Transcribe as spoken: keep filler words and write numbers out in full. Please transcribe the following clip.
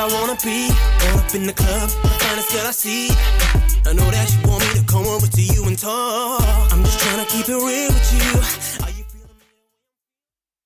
wanna be. All up in the club, the finest girl I see. I know that you want me to come over to you and talk. I'm just trying to keep it real with you.